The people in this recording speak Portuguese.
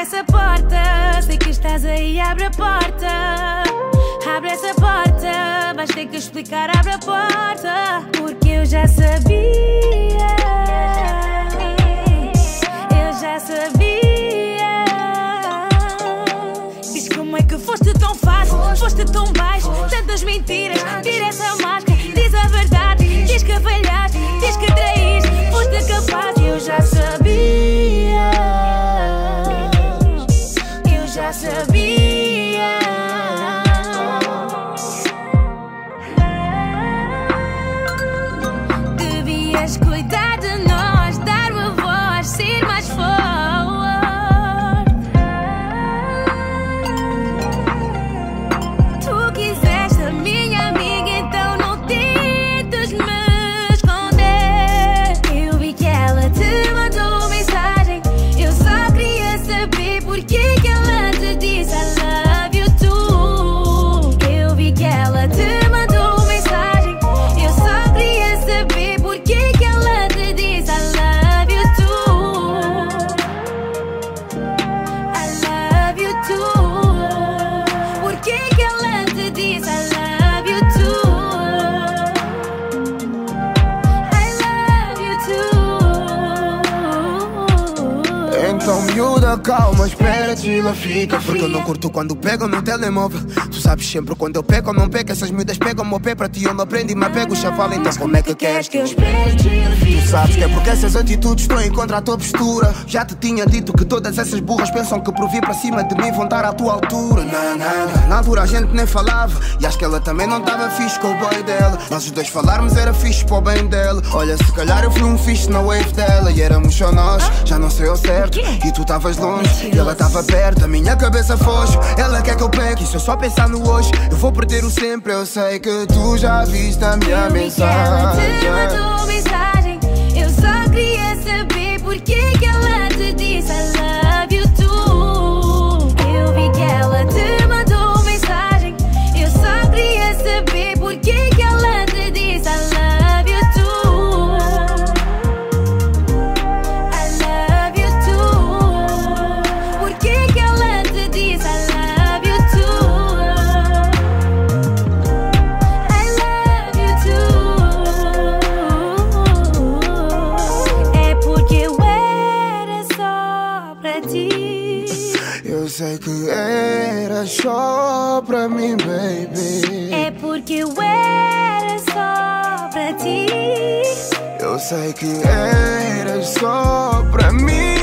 essa porta, sei que estás aí, abre a porta. Abre essa porta, vais ter que explicar, abre a porta. Porque eu já sabia, eu já sabia. Diz como é que foste tão fácil, foste tão baixo, tantas mentiras, tira essa máscara, diz a verdade, diz que falhaste, diz que traíste, foste capaz. Eu já sabia, eu já sabia. Devias cuidar de nós, dar uma voz, ser mais forte. Tu quiseste a minha amiga, então não tentes me esconder. Eu vi que ela te mandou mensagem, eu só queria saber porque que ela te disse I love you too. Eu vi que ela te mandou mensagem, eu só queria saber porque que ela te disse I love you too. I love you too. Porque que ela te disse I love you too. I love you too. Então miúda, calma, espera, chila, fica. Porque eu não curto quando pego no telemóvel. Tu sabes sempre quando eu pego ou não pego. Essas miúdas pegam o meu pé, para ti eu não aprendo e me apego o chaval. Então como é que queres que eu espere, chila, fica? Tu sabes que é porque essas atitudes estão em contra a tua postura. Já te tinha dito que todas essas burras pensam que por vir para cima de mim vão estar à tua altura. Na altura a gente nem falava, e acho que ela também não estava fixe com o boy dela. Nós os dois falarmos era fixe para o bem dela. Olha, se calhar eu fui um fixe na wave dela. E éramos só nós, já não sei ao certo. E tu estavas longe, e ela estava perto. A minha cabeça foge, ela quer que eu pegue. E se eu só pensar no hoje, eu vou perder o sempre. Eu sei que tu já viste a minha mensagem. Ela te mandou mensagem, eu só queria saber porque que ela te disse I love you too. Eu vi que ela te mandou mensagem, eu só queria saber porque que ela te disse I love you too. I love you too. Porque que ela te disse I love you too. I love you too. É porque eu era só pra ti. Eu sei que era só pra mim, baby. É porque eu era só pra ti. Eu sei que era só pra mim.